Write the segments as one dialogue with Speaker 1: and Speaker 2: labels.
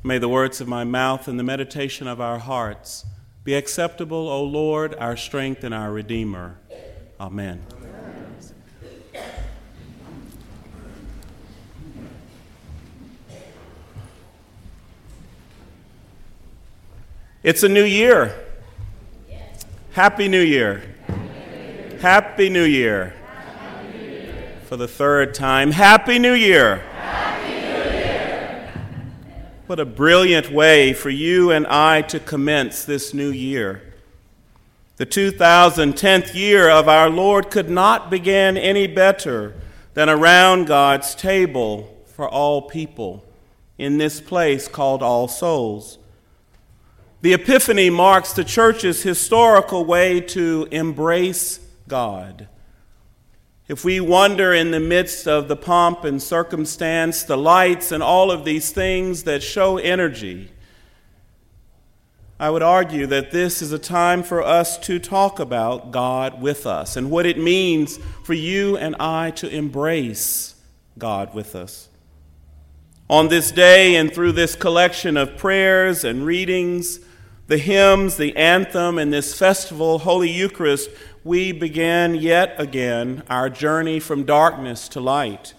Speaker 1: May the words of my mouth and the meditation of our hearts be acceptable, O Lord, our strength and our Redeemer. Amen. It's a new year. Happy New Year. Happy New Year. For the third time, Happy New Year. What a brilliant way for you and I to commence this new year. The 2010th year of our Lord could not begin any better than around God's table for all people in this place called All Souls. The Epiphany marks the church's historical way to embrace God. If we wander in the midst of the pomp and circumstance, the lights and all of these things that show energy, I would argue that this is a time for us to talk about God with us and what it means for you and I to embrace God with us. On this day and through this collection of prayers and readings, the hymns, the anthem, and this festival, Holy Eucharist, we begin yet again our journey from darkness to light.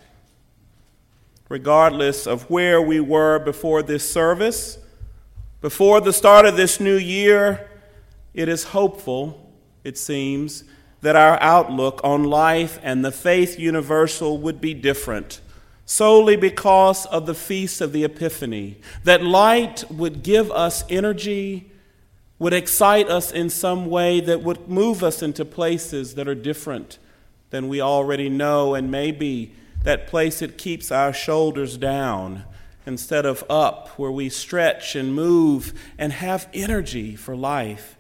Speaker 1: Regardless of where we were before this service, before the start of this new year, it is hopeful, it seems, that our outlook on life and the faith universal would be different, solely because of the Feast of the Epiphany, that light would give us energy, would excite us in some way that would move us into places that are different than we already know, and maybe that place that keeps our shoulders down instead of up, where we stretch and move and have energy for life.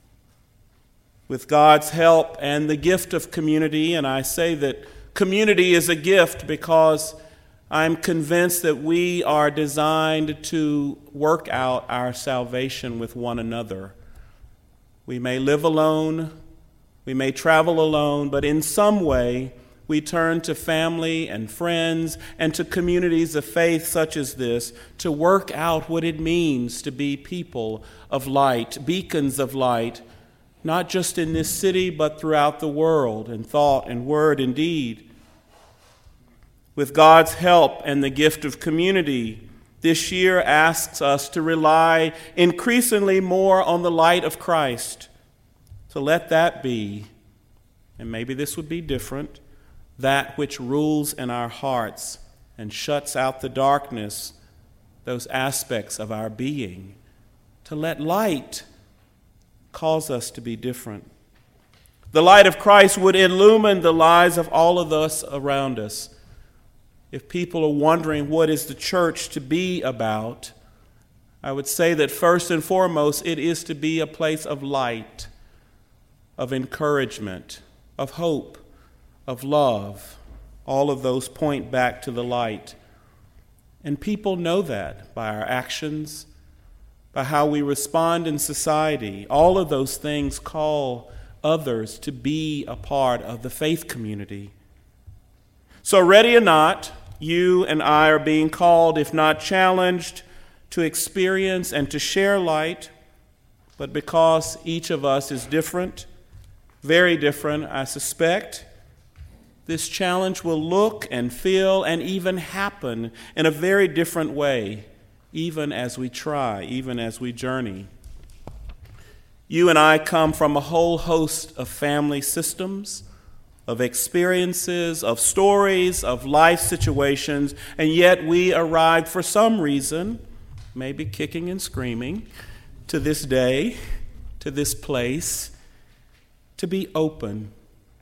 Speaker 1: With God's help and the gift of community, and I say that community is a gift because I'm convinced that we are designed to work out our salvation with one another. We may live alone, we may travel alone, but in some way we turn to family and friends and to communities of faith such as this to work out what it means to be people of light, beacons of light, not just in this city but throughout the world in thought and word and deed. With God's help and the gift of community, this year asks us to rely increasingly more on the light of Christ, to let that be, and maybe this would be different, that which rules in our hearts and shuts out the darkness, those aspects of our being, to let light cause us to be different. The light of Christ would illumine the lives of all of us around us. If people are wondering what is the church to be about, I would say that first and foremost, it is to be a place of light, of encouragement, of hope, of love. All of those point back to the light. And people know that by our actions, by how we respond in society. All of those things call others to be a part of the faith community. So ready or not, you and I are being called, if not challenged, to experience and to share light. But because each of us is different, very different, I suspect, this challenge will look and feel and even happen in a very different way, even as we try, even as we journey. You and I come from a whole host of family systems, of experiences, of stories, of life situations, and yet we arrived for some reason, maybe kicking and screaming, to this day, to this place, to be open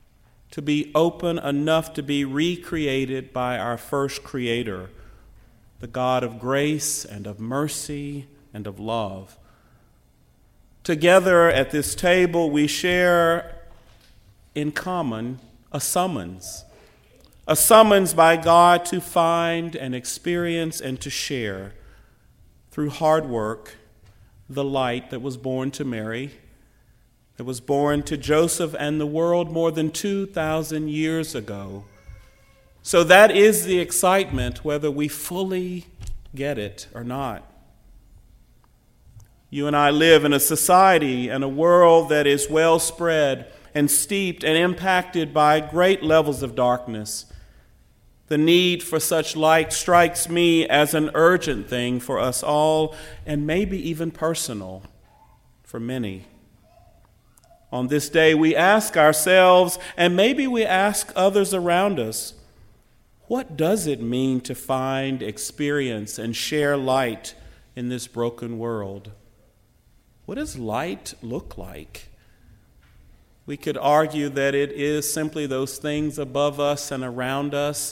Speaker 1: enough to be recreated by our first Creator, the God of grace and of mercy and of love. Together at this table, we share in common a summons by God to find and experience and to share through hard work the light that was born to Mary, that was born to Joseph and the world more than 2,000 years ago. So that is the excitement, whether we fully get it or not. You and I live in a society and a world that is well spread and steeped and impacted by great levels of darkness. The need for such light strikes me as an urgent thing for us all, and maybe even personal for many. On this day, we ask ourselves, and maybe we ask others around us, what does it mean to find, experience, and share light in this broken world? What does light look like? We could argue that it is simply those things above us and around us,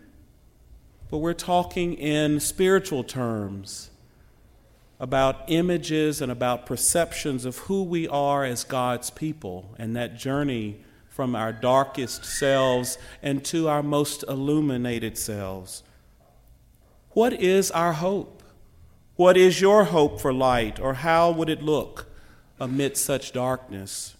Speaker 1: but we're talking in spiritual terms about images and about perceptions of who we are as God's people and that journey from our darkest selves and to our most illuminated selves. What is our hope? What is your hope for light, or how would it look amidst such darkness?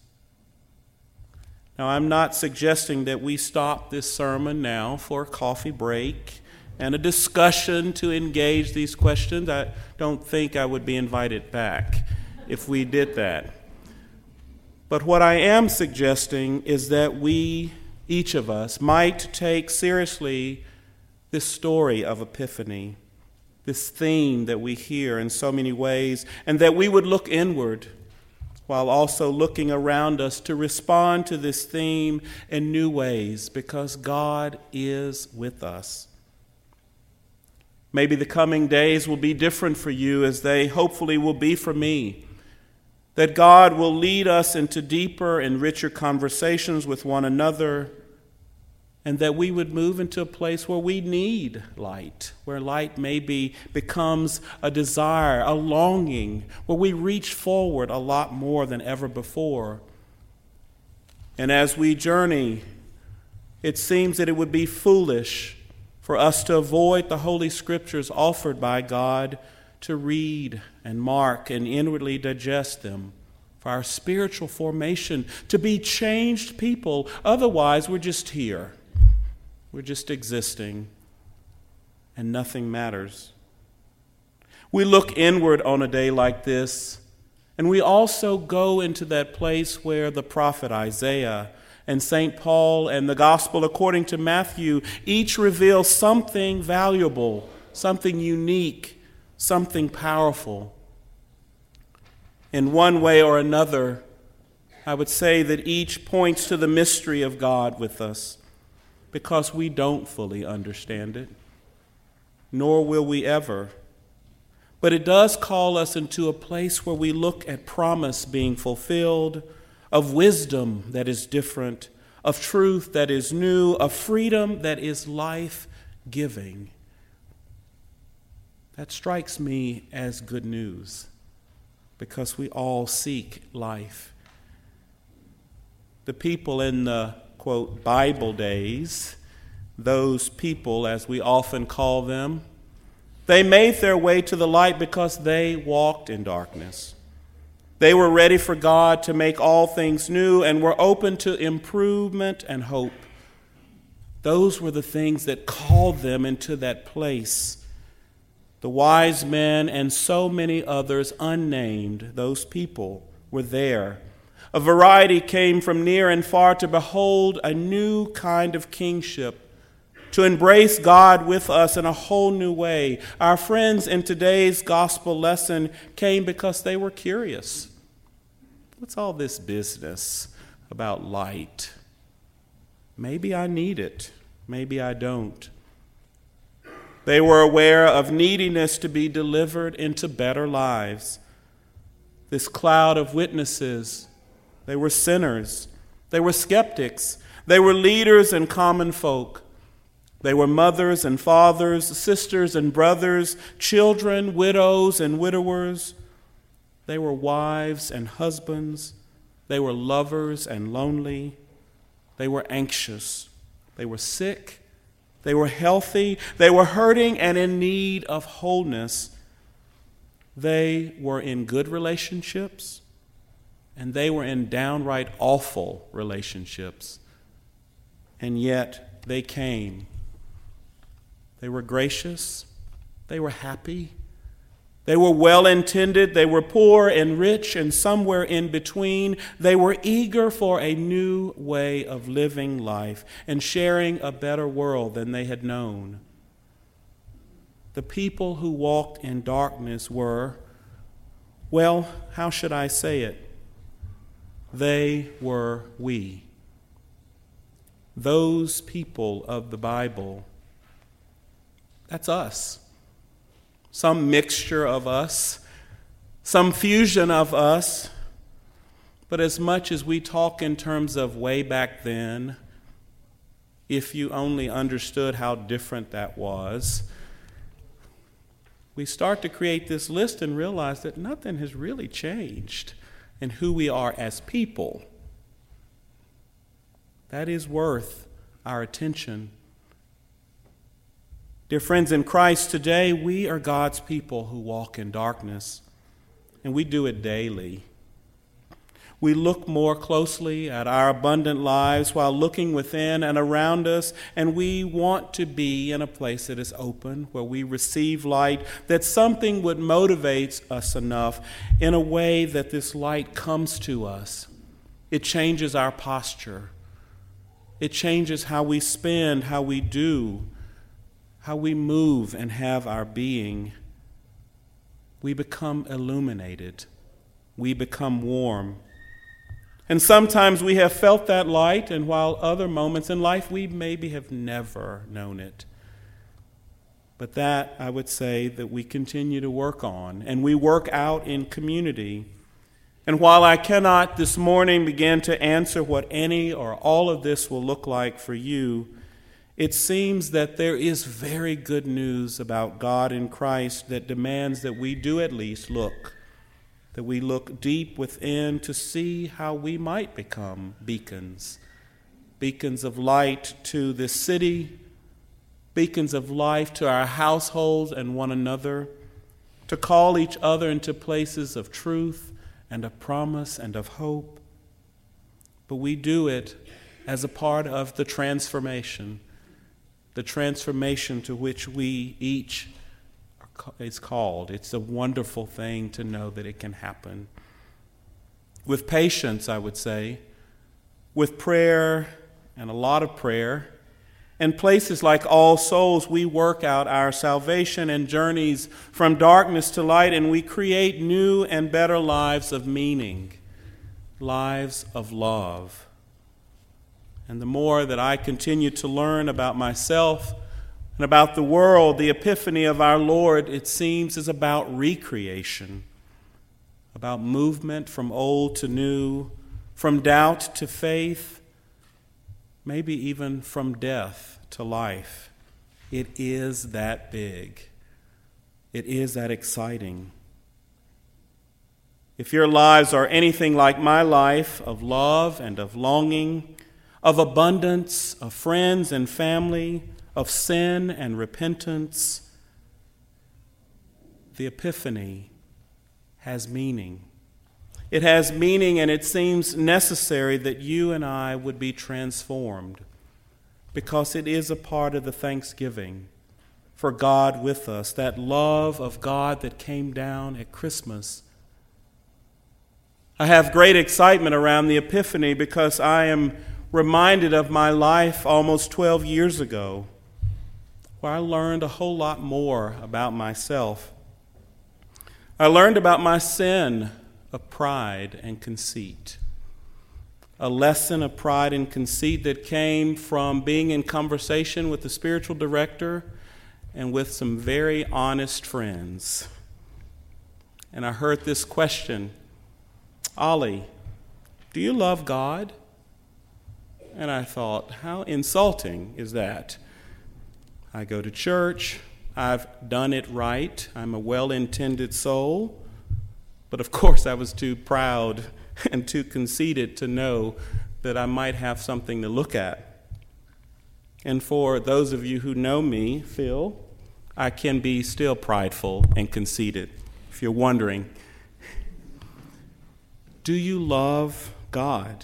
Speaker 1: Now, I'm not suggesting that we stop this sermon now for a coffee break and a discussion to engage these questions. I don't think I would be invited back if we did that. But what I am suggesting is that we, each of us, might take seriously this story of Epiphany, this theme that we hear in so many ways, and that we would look inward while also looking around us to respond to this theme in new ways, because God is with us. Maybe the coming days will be different for you as they hopefully will be for me. That God will lead us into deeper and richer conversations with one another, and that we would move into a place where we need light, where light maybe becomes a desire, a longing, where we reach forward a lot more than ever before. And as we journey, it seems that it would be foolish for us to avoid the Holy Scriptures offered by God, to read and mark and inwardly digest them, for our spiritual formation, to be changed people. Otherwise, we're just here. We're just existing, and nothing matters. We look inward on a day like this, and we also go into that place where the prophet Isaiah and St. Paul and the Gospel according to Matthew each reveal something valuable, something unique, something powerful. In one way or another, I would say that each points to the mystery of God with us, because we don't fully understand it, nor will we ever. But it does call us into a place where we look at promise being fulfilled, of wisdom that is different, of truth that is new, of freedom that is life-giving. That strikes me as good news, because we all seek life. The people in the, quote, Bible days, those people, as we often call them, they made their way to the light because they walked in darkness. They were ready for God to make all things new and were open to improvement and hope. Those were the things that called them into that place. The wise men and so many others unnamed, those people were there. A variety came from near and far to behold a new kind of kingship, to embrace God with us in a whole new way. Our friends in today's gospel lesson came because they were curious. What's all this business about light? Maybe I need it. Maybe I don't. They were aware of neediness to be delivered into better lives. This cloud of witnesses, they were sinners. They were skeptics. They were leaders and common folk. They were mothers and fathers, sisters and brothers, children, widows and widowers. They were wives and husbands. They were lovers and lonely. They were anxious. They were sick. They were healthy. They were hurting and in need of wholeness. They were in good relationships, and they were in downright awful relationships. And yet they came. They were gracious. They were happy. They were well-intended, they were poor and rich, and somewhere in between. They were eager for a new way of living life and sharing a better world than they had known. The people who walked in darkness were, well, how should I say it? They were we. Those people of the Bible, that's us. Some mixture of us, some fusion of us. But as much as we talk in terms of way back then, if you only understood how different that was, we start to create this list and realize that nothing has really changed in who we are as people. That is worth our attention. Dear friends in Christ, today we are God's people who walk in darkness, and we do it daily. We look more closely at our abundant lives while looking within and around us, and we want to be in a place that is open, where we receive light, that something would motivate us enough in a way that this light comes to us. It changes our posture. It changes how we spend, how we do, how we move and have our being. We become illuminated. We become warm. And sometimes we have felt that light, and while other moments in life we maybe have never known it. But that, I would say, that we continue to work on, and we work out in community. And while I cannot this morning begin to answer what any or all of this will look like for you, it seems that there is very good news about God in Christ that demands that we do at least look, that we look deep within to see how we might become beacons of light to this city, beacons of life to our households and one another, to call each other into places of truth and of promise and of hope. But we do it as a part of the transformation to which we each is called. It's a wonderful thing to know that it can happen. With patience, I would say, with prayer and a lot of prayer, and places like All Souls, we work out our salvation and journeys from darkness to light, and we create new and better lives of meaning, lives of love. And the more that I continue to learn about myself and about the world, the epiphany of our Lord, it seems, is about recreation, about movement from old to new, from doubt to faith, maybe even from death to life. It is that big. It is that exciting. If your lives are anything like my life, of love and of longing, of abundance, of friends and family, of sin and repentance, the Epiphany has meaning. It has meaning, and it seems necessary that you and I would be transformed, because it is a part of the thanksgiving for God with us, that love of God that came down at Christmas. I have great excitement around the Epiphany because I am reminded of my life almost 12 years ago, where I learned a whole lot more about myself. I learned about my sin of pride and conceit, a lesson of pride and conceit that came from being in conversation with the spiritual director and with some very honest friends. And I heard this question, Ollie, do you love God? And I thought, how insulting is that? I go to church. I've done it right. I'm a well-intended soul. But of course, I was too proud and too conceited to know that I might have something to look at. And for those of you who know me, Phil, I can be still prideful and conceited, if you're wondering. Do you love God?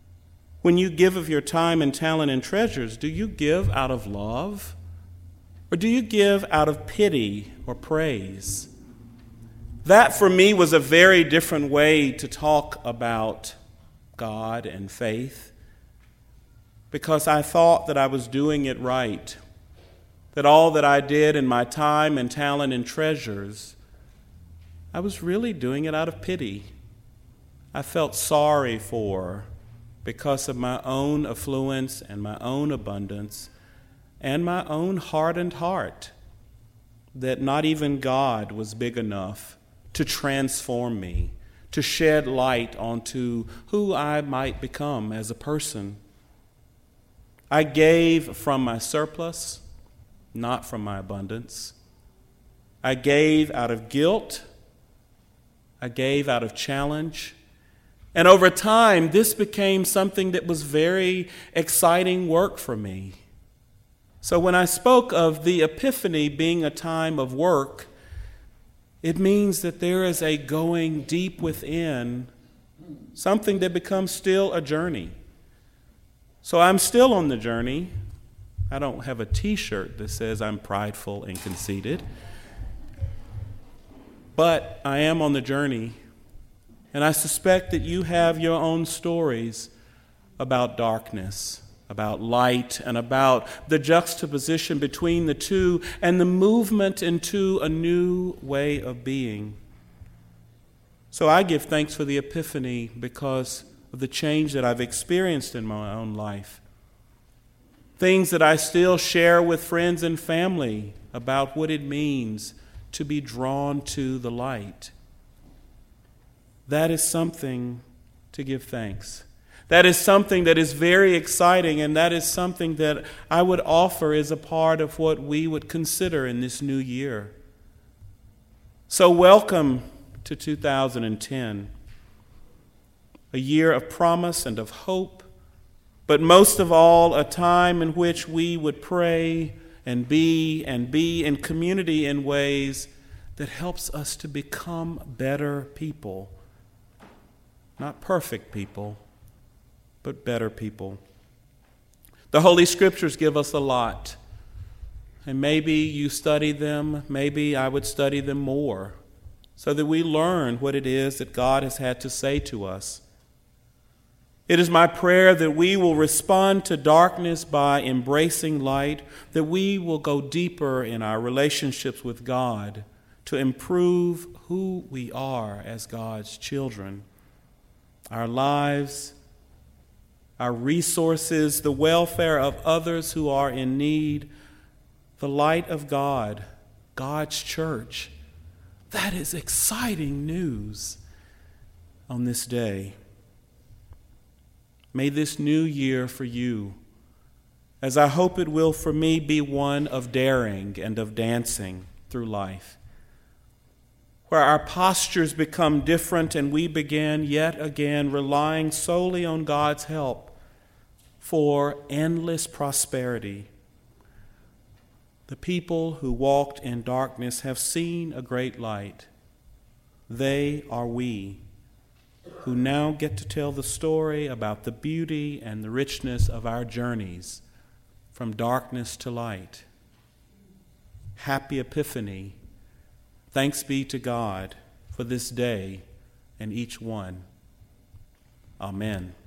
Speaker 1: When you give of your time and talent and treasures, do you give out of love? Or do you give out of pity or praise? That for me was a very different way to talk about God and faith, because I thought that I was doing it right, that all that I did in my time and talent and treasures, I was really doing it out of pity. I felt sorry for because of my own affluence and my own abundance and my own hardened heart, that not even God was big enough to transform me, to shed light onto who I might become as a person. I gave from my surplus, not from my abundance. I gave out of guilt. I gave out of challenge. And over time, this became something that was very exciting work for me. So when I spoke of the Epiphany being a time of work, it means that there is a going deep within, something that becomes still a journey. So I'm still on the journey. I don't have a t-shirt that says I'm prideful and conceited, but I am on the journey. And I suspect that you have your own stories about darkness, about light, and about the juxtaposition between the two and the movement into a new way of being. So I give thanks for the Epiphany because of the change that I've experienced in my own life. Things that I still share with friends and family about what it means to be drawn to the light. That is something to give thanks. That is something that is very exciting, and that is something that I would offer as a part of what we would consider in this new year. So welcome to 2010, a year of promise and of hope, but most of all, a time in which we would pray and be in community in ways that helps us to become better people. Not perfect people, but better people. The Holy Scriptures give us a lot, and maybe you study them, maybe I would study them more, so that we learn what it is that God has had to say to us. It is my prayer that we will respond to darkness by embracing light, that we will go deeper in our relationships with God to improve who we are as God's children. Our lives, our resources, the welfare of others who are in need, the light of God, God's church. That is exciting news on this day. May this new year for you, as I hope it will for me, be one of daring and of dancing through life, where our postures become different and we begin yet again relying solely on God's help for endless prosperity. The people who walked in darkness have seen a great light. They are we, who now get to tell the story about the beauty and the richness of our journeys from darkness to light. Happy Epiphany. Thanks be to God for this day and each one. Amen.